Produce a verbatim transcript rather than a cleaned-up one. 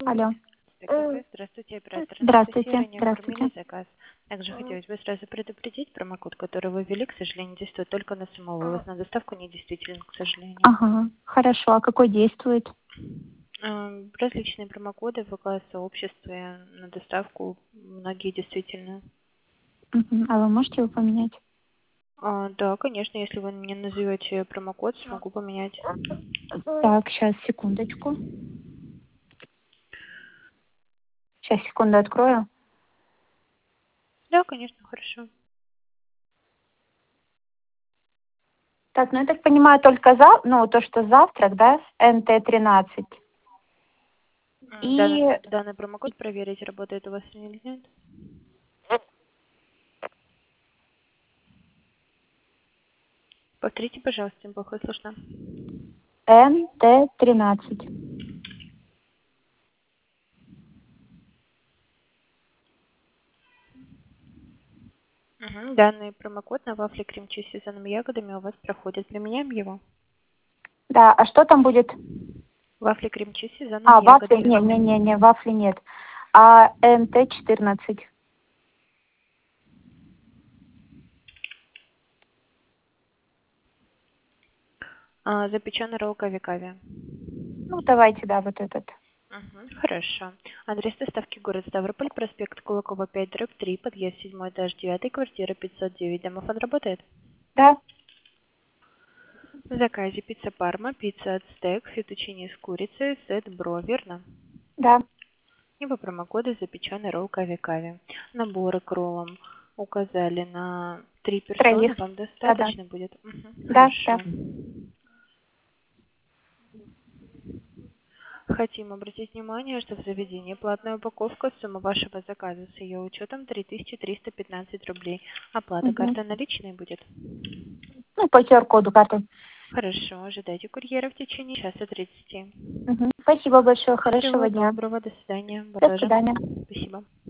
Алло. ТКП. Здравствуйте, оператор Анастасия. Здравствуйте. Ранее Здравствуйте. оформили заказ. Также хотелось бы сразу предупредить, промокод, который вы ввели, к сожалению, действует только на самого вывоз. На доставку не действителен, к сожалению. Ага, хорошо. А какой действует? Эм, Различные промокоды в ВК-сообществе на доставку, многие действительно. Мгм. А вы можете его поменять? А, да, конечно, если вы мне назовете промокод, смогу поменять. Так, сейчас, секундочку. Сейчас, секунду, открою. Да, конечно, хорошо. Так, ну я так понимаю, только за, ну, то, что завтрак, да, эн тэ тринадцать. М, И Данный, данный промокод проверить, работает у вас или нет. Повторите, пожалуйста, плохо слышно. эн тэ тринадцать. Мгм. Данный промокод на вафли крем-чиз с сезонными ягодами у вас проходит. Применяем его. Да, а что там будет? Вафли крем-чиз с сезонными А, вафли? ягодами. Не, не, не, не, вафли нет. А эн тэ четырнадцать. А, запеченный ролл кави-кави. Ну, давайте, да, вот этот. Мгм. Хорошо. Адрес доставки город Ставрополь, проспект Кулакова пять, дробь три, подъезд седьмой этаж, девятый, квартира пятьсот девять. Домофон работает? Да? В заказе пицца парма, пицца ацтек, фетучини с курицей, сет бро, верно? Да. И по промокоду запеченный ролл кави-кави. Наборы к роллам указали на три персоны. Троих. Вам Да, да. достаточно будет? Мгм. Да, да. Хорошо. Хотим обратить внимание, что в заведении платная упаковка, сумма вашего заказа с ее учетом три тысячи триста пятнадцать рублей. Оплата Угу. картой наличной будет? Ну, по ку ар коду карты. Хорошо, ожидайте курьера в течение часа тридцати. Угу. Спасибо большое. Всего Хорошего дня. доброго, до свидания. Вы До тоже. свидания. Спасибо.